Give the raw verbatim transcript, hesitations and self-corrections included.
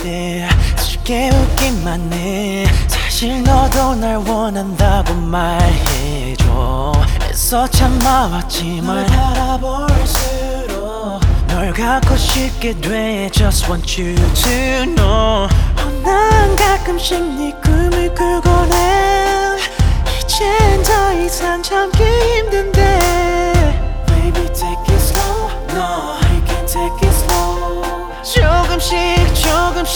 돼. 쉽게 웃기만 해. 사실 너도 날 원한다고 말해줘. 애써 참아왔지만 널 바라볼수록 널 갖고 싶게 돼. Just want you to know. 어, 난 가끔씩 네 꿈을 꾸곤 해. 이젠 더 이상 참기 힘든데. Baby take it slow. No, you can take it slow. 조금씩 조금씩